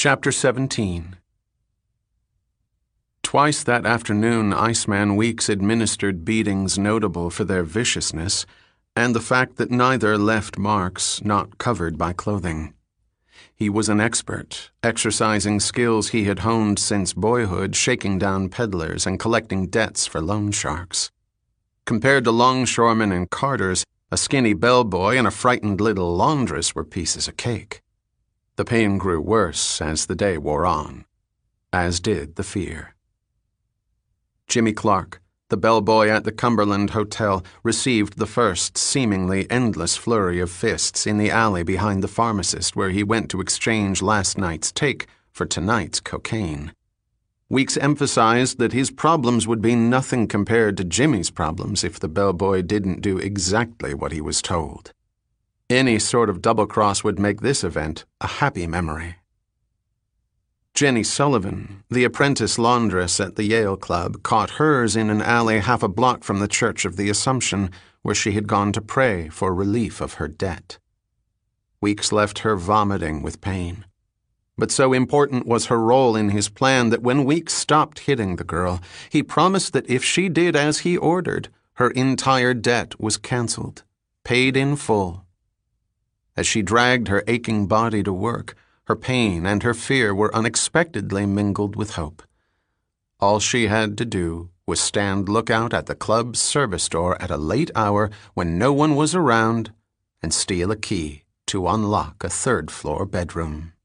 Chapter 17. Twice that afternoon, Iceman Weeks administered beatings notable for their viciousness and the fact that neither left marks not covered by clothing. He was an expert, exercising skills he had honed since boyhood, shaking down peddlers and collecting debts for loan sharks. Compared to longshoremen and carters, a skinny bellboy and a frightened little laundress were pieces of cake. The pain grew worse as the day wore on, as did the fear. Jimmy Clark, the bellboy at the Cumberland Hotel, received the first seemingly endless flurry of fists in the alley behind the pharmacist where he went to exchange last night's take for tonight's cocaine. Weeks emphasized that his problems would be nothing compared to Jimmy's problems if the bellboy didn't do exactly what he was told. Any sort of double-cross would make this event a happy memory. Jenny Sullivan, the apprentice laundress at the Yale Club, caught hers in an alley half a block from the Church of the Assumption, where she had gone to pray for relief of her debt. Weeks left her vomiting with pain. But so important was her role in his plan that when Weeks stopped hitting the girl, he promised that if she did as he ordered, her entire debt was canceled, paid in full. As she dragged her aching body to work, her pain and her fear were unexpectedly mingled with hope. All she had to do was stand lookout at the club's service door at a late hour when no one was around and steal a key to unlock a third-floor bedroom.